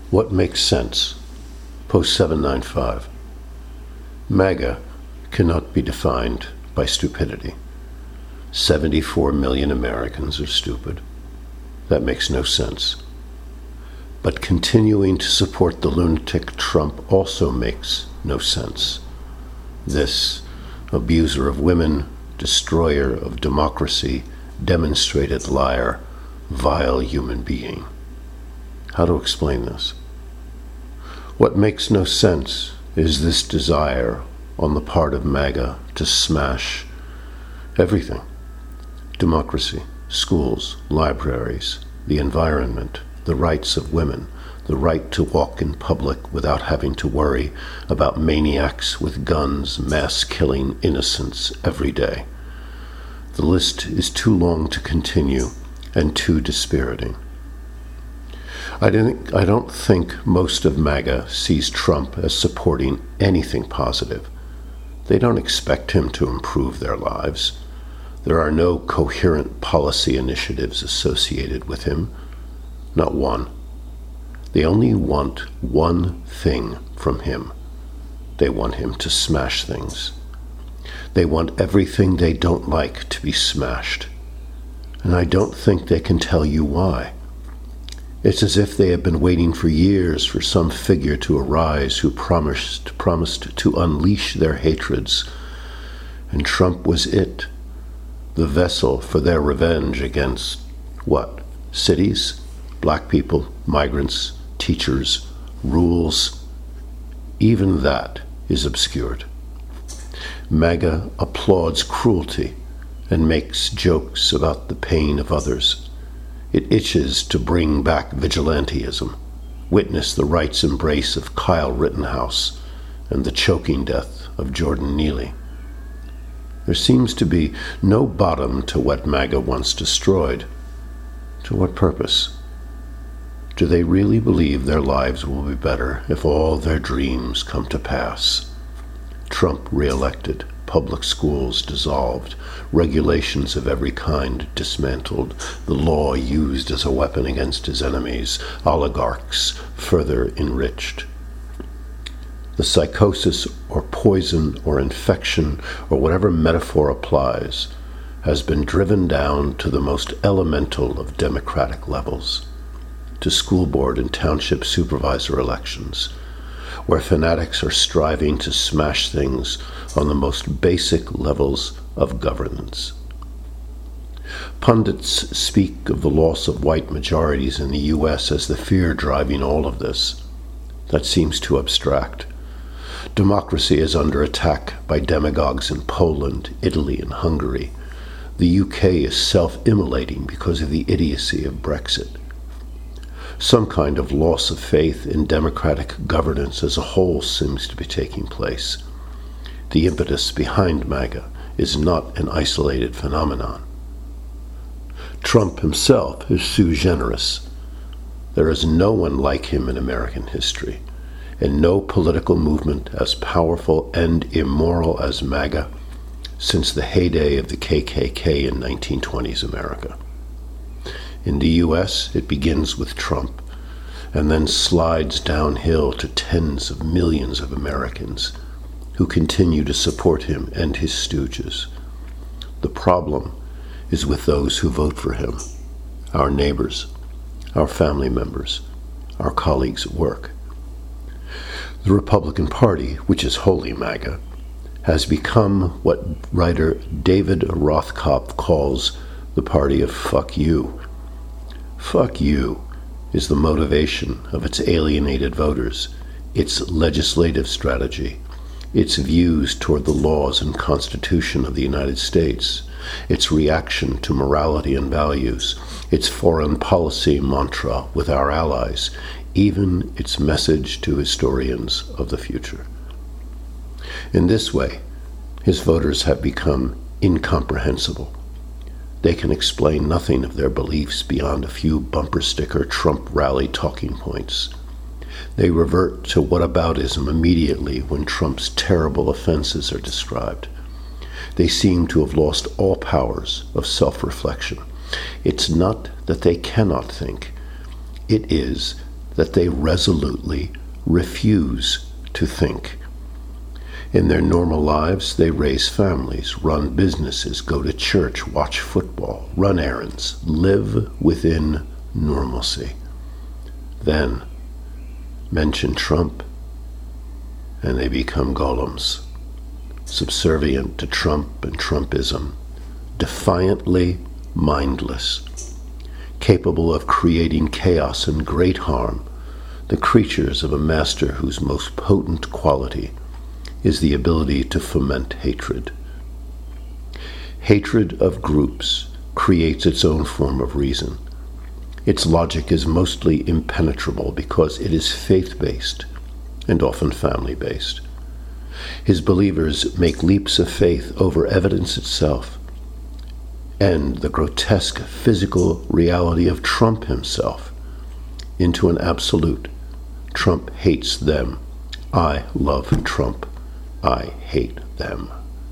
What makes sense? Post 795. MAGA cannot be defined by stupidity. 74 million Americans are stupid. That makes no sense. But continuing to support the lunatic Trump also makes no sense. This abuser of women, destroyer of democracy, demonstrated liar, vile human being. How to explain this? What makes no sense is this desire on the part of MAGA to smash everything. Democracy, schools, libraries, the environment, the rights of women, the right to walk in public without having to worry about maniacs with guns mass killing innocents every day. The list is too long to continue and too dispiriting. I don't think most of MAGA sees Trump as supporting anything positive. They don't expect him to improve their lives. There are no coherent policy initiatives associated with him. Not one. They only want one thing from him. They want him to smash things. They want everything they don't like to be smashed. And I don't think they can tell you why. It's as if they have been waiting for years for some figure to arise who promised to unleash their hatreds. And Trump was it, the vessel for their revenge against what? Cities, black people, migrants, teachers, rules. Even that is obscured. MAGA applauds cruelty and makes jokes about the pain of others. It itches to bring back vigilantism. Witness the right's embrace of Kyle Rittenhouse and the choking death of Jordan Neely. There seems to be no bottom to what MAGA wants destroyed. To what purpose? Do they really believe their lives will be better if all their dreams come to pass? Trump reelected, public schools dissolved, regulations of every kind dismantled, the law used as a weapon against his enemies, oligarchs further enriched. The psychosis or poison or infection or whatever metaphor applies has been driven down to the most elemental of democratic levels, to school board and township supervisor elections, where fanatics are striving to smash things on the most basic levels of governance. Pundits speak of the loss of white majorities in the U.S. as the fear driving all of this. That seems too abstract. Democracy is under attack by demagogues in Poland, Italy, and Hungary. The UK is self-immolating because of the idiocy of Brexit. Some kind of loss of faith in democratic governance as a whole seems to be taking place. The impetus behind MAGA is not an isolated phenomenon. Trump himself is sui generis. There is no one like him in American history, and no political movement as powerful and immoral as MAGA since the heyday of the KKK in 1920s America. In the U.S., it begins with Trump, and then slides downhill to tens of millions of Americans who continue to support him and his stooges. The problem is with those who vote for him, our neighbors, our family members, our colleagues at work. The Republican Party, which is wholly MAGA, has become what writer David Rothkopf calls the party of fuck you. Fuck you is the motivation of its alienated voters, its legislative strategy, its views toward the laws and Constitution of the United States, its reaction to morality and values, its foreign policy mantra with our allies, even its message to historians of the future. In this way, his voters have become incomprehensible. They can explain nothing of their beliefs beyond a few bumper sticker Trump rally talking points. They revert to whataboutism immediately when Trump's terrible offenses are described. They seem to have lost all powers of self-reflection. It's not that they cannot think. It is that they resolutely refuse to think. In their normal lives, they raise families, run businesses, go to church, watch football, run errands, live within normalcy. Then, mention Trump, and they become golems, subservient to Trump and Trumpism, defiantly mindless, capable of creating chaos and great harm, the creatures of a master whose most potent quality is the ability to foment hatred. Hatred of groups creates its own form of reason. Its logic is mostly impenetrable because it is faith-based and often family-based. His believers make leaps of faith over evidence itself and the grotesque physical reality of Trump himself into an absolute. Trump hates them. I love Trump. I hate them.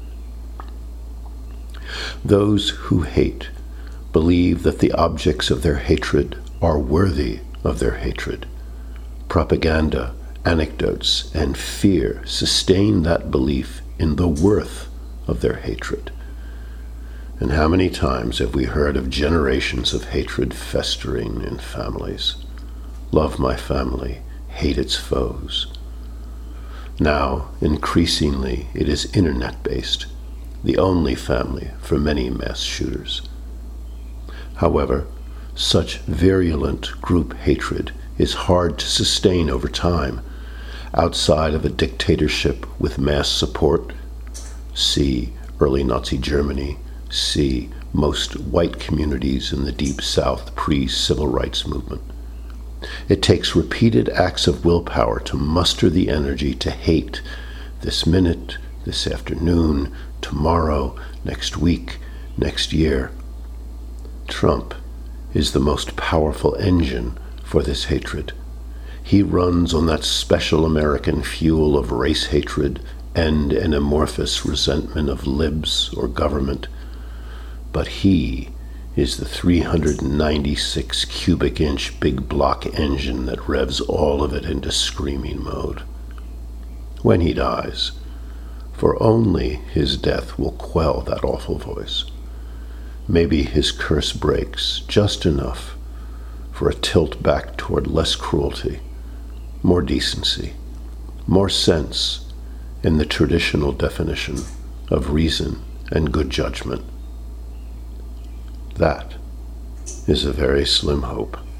Those who hate believe that the objects of their hatred are worthy of their hatred. Propaganda, anecdotes, and fear sustain that belief in the worth of their hatred. And how many times have we heard of generations of hatred festering in families? Love my family, hate its foes. Now, increasingly, it is internet-based, the only family for many mass shooters. However, such virulent group hatred is hard to sustain over time outside of a dictatorship with mass support. See early Nazi Germany. See most white communities in the Deep South pre-civil rights movement. It takes repeated acts of willpower to muster the energy to hate this minute, this afternoon, tomorrow, next week, next year. Trump is the most powerful engine for this hatred. He runs on that special American fuel of race hatred and an amorphous resentment of libs or government. But he is the 396 cubic inch big block engine that revs all of it into screaming mode. When he dies, for only his death will quell that awful voice. Maybe his curse breaks just enough for a tilt back toward less cruelty, more decency, more sense in the traditional definition of reason and good judgment. That is a very slim hope.